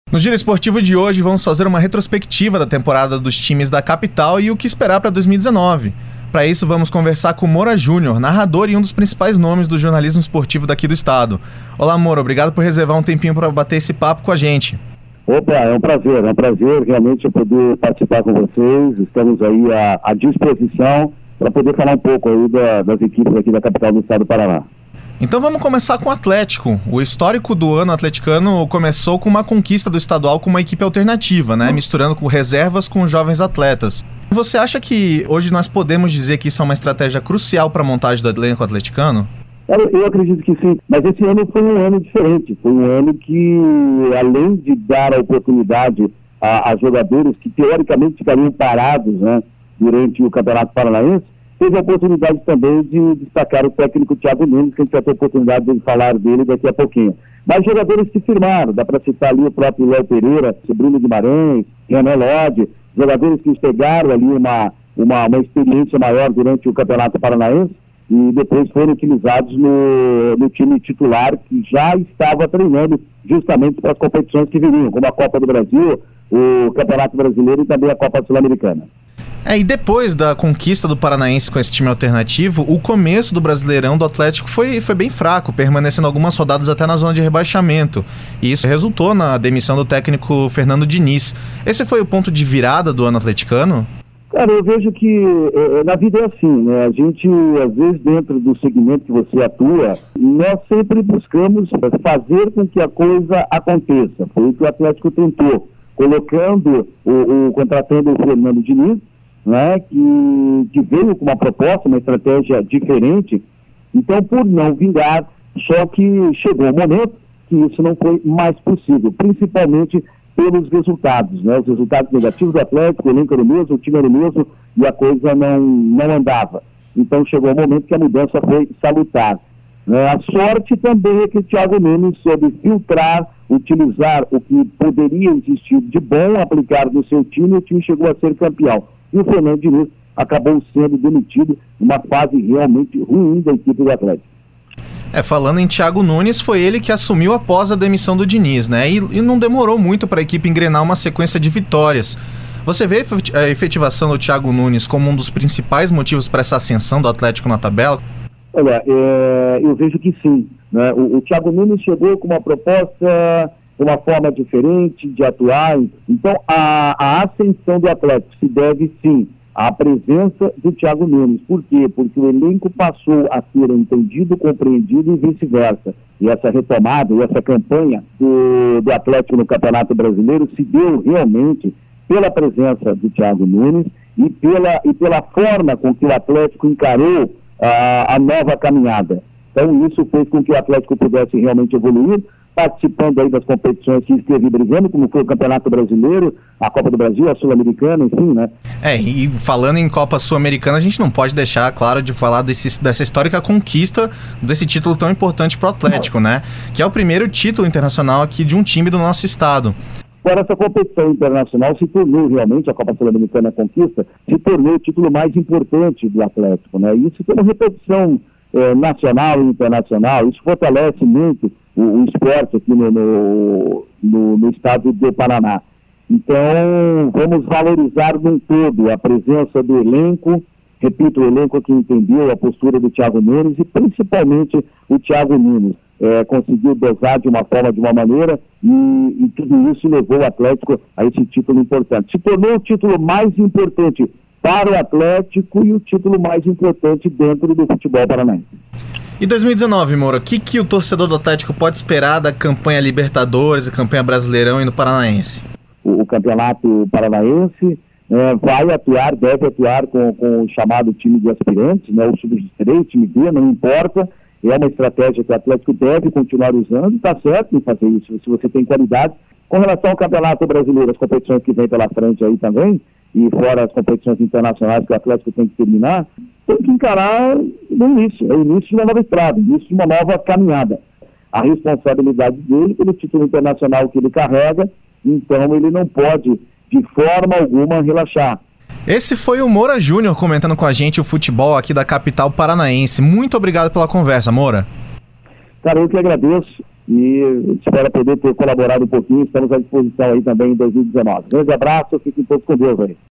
No Giro Esportivo de hoje, vamos fazer uma retrospectiva da temporada dos times da capital e o que esperar para 2019. Para isso, vamos conversar com Moura Júnior, narrador e um dos principais nomes do jornalismo esportivo daqui do estado. Olá, Moura, obrigado por reservar um tempinho para bater esse papo com a gente. Opa, é um prazer realmente poder participar com vocês. Estamos aí à disposição para poder falar um pouco aí das equipes aqui da capital do estado do Paraná. Então vamos começar com o Atlético. O histórico do ano atleticano começou com uma conquista do estadual com uma equipe alternativa, né? Misturando com reservas com jovens atletas. Você acha que hoje nós podemos dizer que isso é uma estratégia crucial para a montagem do elenco atleticano? Eu acredito que sim, mas esse ano foi um ano diferente. Foi um ano que, além de dar a oportunidade a jogadores que teoricamente ficariam parados, né, durante o Campeonato Paranaense, teve a oportunidade também de destacar o técnico Thiago Nunes, que a gente vai ter a oportunidade de falar dele daqui a pouquinho. Mas jogadores que firmaram, dá para citar ali o próprio Léo Pereira, Bruno Guimarães, Renan Lodge, jogadores que pegaram ali uma experiência maior durante o Campeonato Paranaense e depois foram utilizados no time titular, que já estava treinando justamente para as competições que viriam, como a Copa do Brasil, o Campeonato Brasileiro e também a Copa Sul-Americana. E depois da conquista do Paranaense com esse time alternativo, o começo do Brasileirão do Atlético foi bem fraco, permanecendo algumas rodadas até na zona de rebaixamento. E isso resultou na demissão do técnico Fernando Diniz. Esse foi o ponto de virada do ano atleticano? Cara, eu vejo que na vida é assim, né? A gente, às vezes, dentro do segmento que você atua, nós sempre buscamos fazer com que a coisa aconteça. Foi o que o Atlético tentou, contratando o Fernando Diniz, né, que veio com uma proposta, uma estratégia diferente. Então, por não vingar, só que chegou o momento que isso não foi mais possível, principalmente pelos resultados, né, os resultados negativos do Atlético, o elenco era o mesmo, o time era o mesmo e a coisa não andava. Então, chegou o momento que a mudança foi salutar. A sorte também é que o Thiago Nunes soube filtrar, utilizar o que poderia existir de bom, aplicar no seu time, e o time chegou a ser campeão. E o Fernando Diniz acabou sendo demitido numa fase realmente ruim da equipe do Atlético. Falando em Thiago Nunes, foi ele que assumiu após a demissão do Diniz, né? E não demorou muito para a equipe engrenar uma sequência de vitórias. Você vê a efetivação do Thiago Nunes como um dos principais motivos para essa ascensão do Atlético na tabela? Olha, eu vejo que sim, né? O Thiago Nunes chegou com uma proposta, uma forma diferente de atuar. Então, a ascensão do Atlético se deve, sim, à presença do Thiago Nunes. Por quê? Porque o elenco passou a ser entendido, compreendido e vice-versa. E essa retomada, e essa campanha do Atlético no Campeonato Brasileiro se deu realmente pela presença do Thiago Nunes e pela forma com que o Atlético encarou a nova caminhada. Então, isso fez com que o Atlético pudesse realmente evoluir, participando aí das competições que esteve brigando, como foi o Campeonato Brasileiro, a Copa do Brasil, a Sul-Americana, enfim, né? E falando em Copa Sul-Americana, a gente não pode deixar, claro, de falar dessa histórica conquista desse título tão importante para o Atlético, né? Que é o primeiro título internacional aqui de um time do nosso estado. Agora, essa competição internacional se tornou realmente, a Copa Sul-Americana conquista, se tornou o título mais importante do Atlético, né? E isso tem uma repetição nacional e internacional, isso fortalece muito o esporte aqui no estado do Paraná. Então, vamos valorizar num todo a presença do elenco, repito, o elenco que entendeu a postura do Thiago Nunes e principalmente o Thiago Nunes. Conseguiu dosar de uma forma, de uma maneira, e tudo isso levou o Atlético a esse título importante. Se tornou o título mais importante para o Atlético e o título mais importante dentro do futebol paranaense. E 2019, Moura, o que o torcedor do Atlético pode esperar da campanha Libertadores e campanha Brasileirão e no Paranaense? O Campeonato Paranaense deve atuar com o chamado time de aspirantes, né, o sub-3, time B, não importa. É uma estratégia que o Atlético deve continuar usando, está certo em fazer isso, se você tem qualidade. Com relação ao Campeonato Brasileiro, as competições que vem pela frente aí também, e fora as competições internacionais que o Atlético tem que terminar, tem que encarar no início, é o início de uma nova estrada, o início de uma nova caminhada. A responsabilidade dele pelo título internacional que ele carrega, então ele não pode, de forma alguma, relaxar. Esse foi o Moura Júnior comentando com a gente o futebol aqui da capital paranaense. Muito obrigado pela conversa, Moura. Cara, eu que agradeço. e espero poder ter colaborado um pouquinho. Estamos à disposição aí também em 2019. Grande abraço, fiquem todos com Deus aí.